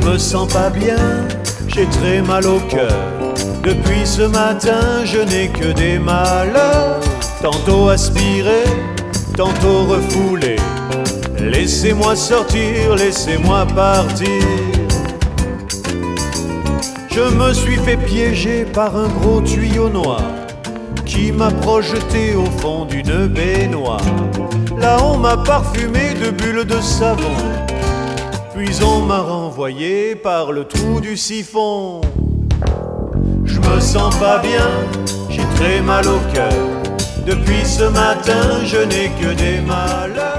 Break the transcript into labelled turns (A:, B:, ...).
A: me sens pas bien, j'ai très mal au cœur. Depuis ce matin, je n'ai que des malheurs. Tantôt aspiré, tantôt refoulé. Laissez-moi sortir, laissez-moi partir. Je me suis fait piéger par un gros tuyau noir qui m'a projeté au fond d'une baignoire. Là on m'a parfumé de bulles de savon, puis on m'a renvoyé par le trou du siphon. Je me sens pas bien, j'ai très mal au cœur. Depuis ce matin, je n'ai que des malheurs.